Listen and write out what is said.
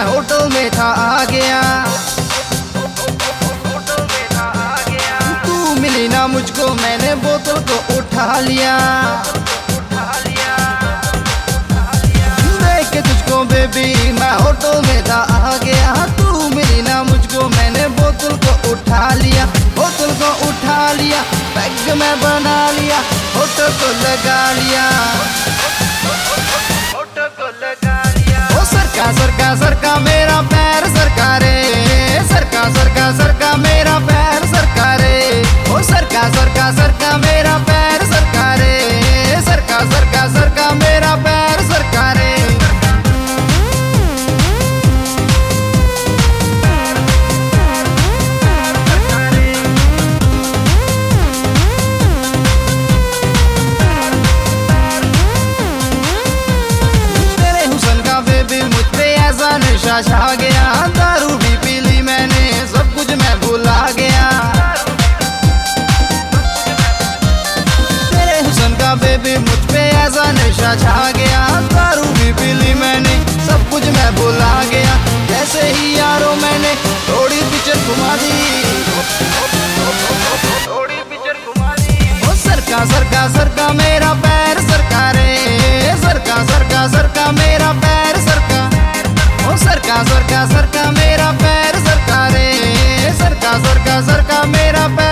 मैं होटल में था आ गया। तू मिली ना मुझको, मैंने बोतल को उठा लिया। देख के तुझको बेबी मैं होटल में था आ गया। तू मिली ना मुझको, मैंने बोतल को उठा लिया। बोतल को उठा लिया, बैग में बना लिया, होटल को लगा लिया। ओ सरका सरका सरका मेरा पैर सरका रे, सरका सरका सरका मेरा पैर सरका रे। ओ सरका सरका सरका मेरा पैर सरका रे, सरका सरका सरका मेरा पैर सरका रे। नशा छा गया, दारू भी पी ली मैंने, सब कुछ मैं भुला गया। तेरे हुस्न का बेबी मुझ पे ऐसा नशा छा गया। दारू भी पी ली मैंने, सब कुछ मैं भुला गया। जैसे ही यारों मैंने थोड़ी पिक्चर घुमा दी, थोड़ी पिक्चर घुमा दी। ओ सरका सरका सरका मेरा पैर सरका रे, सरका सरका सरका मेरा पैर सरका। ओ सरका सरका सरका मेरा पैर सरका रे, सरका सरका सरका मेरा पैर।